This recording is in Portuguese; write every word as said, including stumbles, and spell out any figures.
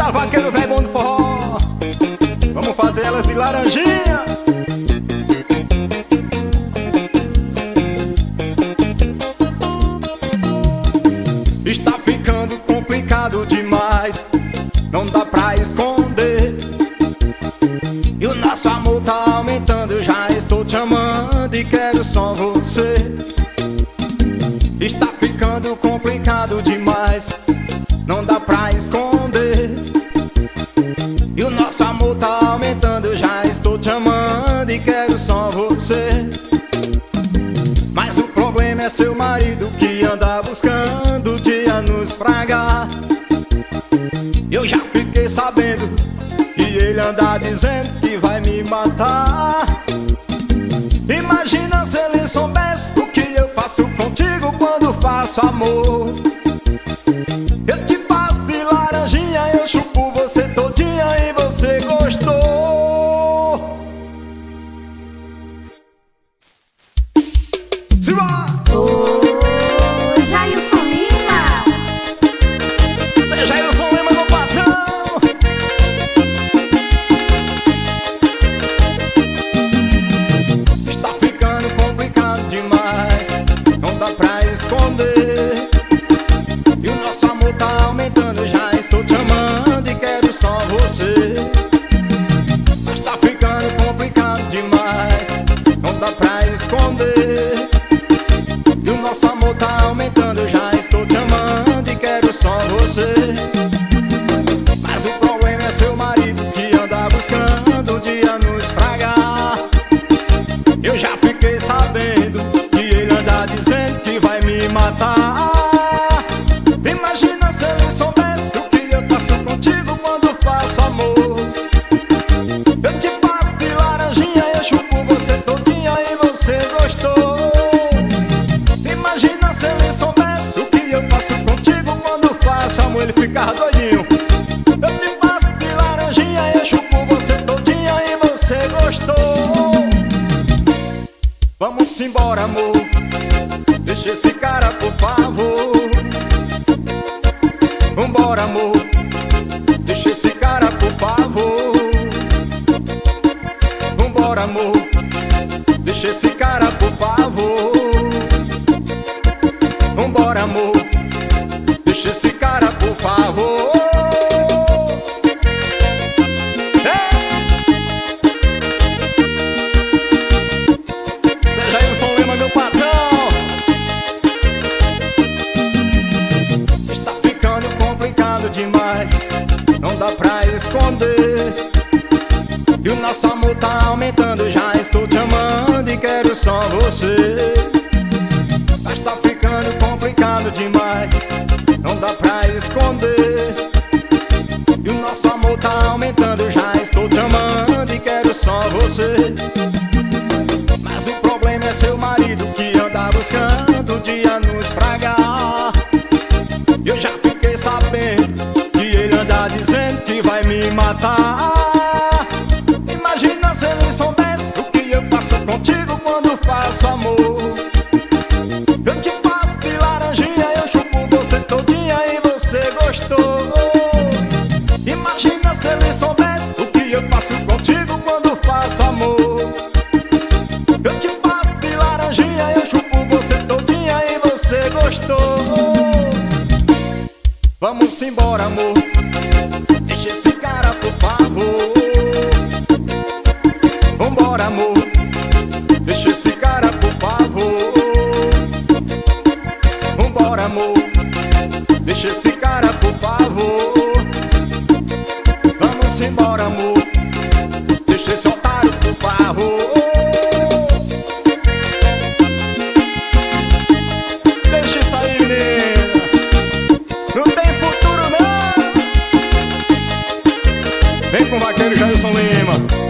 Bora, vaqueiro velho bom do forró, vamos fazer elas de laranjinha. Está ficando complicado demais, não dá pra esconder. E o nosso amor tá aumentando, eu já estou te amando e quero só você. Está ficando complicado demais, não dá pra esconder. E o nosso amor tá aumentando, eu já estou te amando e quero só você. Mas o problema é seu marido que anda buscando dia nos fragar. Eu já fiquei sabendo que ele anda dizendo que vai me matar. Imagina se ele soubesse o que eu faço contigo quando faço amor. Eu te faço de laranjinha, eu chupo você todinha e você gostou. Ô, Jailson Lima. Você é Jailson Lima, meu patrão. Está ficando complicado demais, não dá pra esconder. E o nosso amor tá aumentando, eu já estou te amando e quero só você. Mas tá ficando complicado demais, não dá pra esconder. E o nosso amor tá aumentando, eu já estou te amando e quero só você. Mas o problema é seu marido que anda buscando um dia nos fragar. Eu já fiquei sabendo que ele anda dizendo que vai me matar. Imagina se ele soubesse o que eu faço contigo quando faço amor. Eu te faço de laranjinha, eu chupo você todinha e você gostou. Imagina se ele soubesse o que eu faço contigo quando faço amor. Ele ficava doidinho. Eu te faço de laranjinha, eu chupo você todinha e você gostou. Vamos embora, amor, deixa esse cara por favor. Vambora, amor, deixa esse cara por favor. Vambora, amor, deixa esse cara por favor. Vambora, amor, deixa esse cara por favor. Você é Jailson Lima, meu patrão. Está ficando complicado demais, não dá pra esconder. E o nosso amor tá aumentando, já estou te amando e quero só você. Mas tá ficando complicado demais, não dá pra esconder. E o nosso amor tá aumentando, já estou te amando e quero só você. Mas o problema é seu marido que anda buscando um dia nos fragar. Eu já fiquei sabendo que ele anda dizendo que vai me matar. Imagina se ele soubesse o que eu faço contigo quando faço amor. Eu te faço de laranjinha, eu chupo você todinha e você gostou. Imagina se ele soubesse o que eu faço contigo quando faço amor. Eu te faço de laranjinha, eu chupo você todinha e você gostou. Vamos embora, amor, deixa esse cara por favor. Vambora, amor, deixa esse cara por favor. Vambora, amor, deixa esse cara por favor. Vamos embora, amor, deixa esse otário por favor. Deixa isso aí, menina, não tem futuro não. Vem com o vaqueiro Jailson Lima.